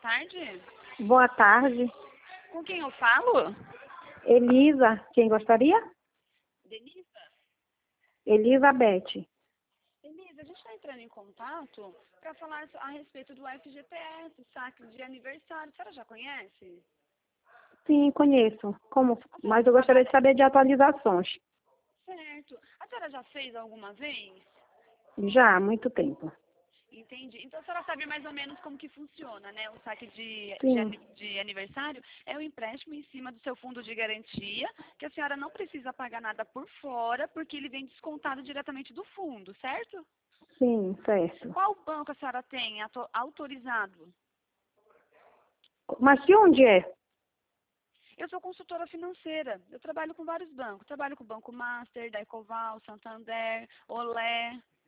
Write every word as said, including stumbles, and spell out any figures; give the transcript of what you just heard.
tarde. Boa tarde. Com quem eu falo? Elisa, quem gostaria? Denisa? Elizabeth. Elisa, a gente está entrando em contato para falar a respeito do F G T S, saque de aniversário. A senhora já conhece? Sim, conheço. Como? A senhora Mas eu gostaria de trabalha... saber de atualizações. Certo. A senhora já fez alguma vez? Já há muito tempo. Entendi. Então a senhora sabe mais ou menos como que funciona, né? O saque de, de, Sim, ani- de aniversário é o empréstimo em cima do seu fundo de garantia, que a senhora não precisa pagar nada por fora, porque ele vem descontado diretamente do fundo, certo? sim, certo. Qual banco a senhora tem ato- autorizado? Mas de onde é? Eu sou consultora financeira. Eu trabalho com vários bancos. Trabalho com o Banco Master, da Ecoval, Santander, Olé.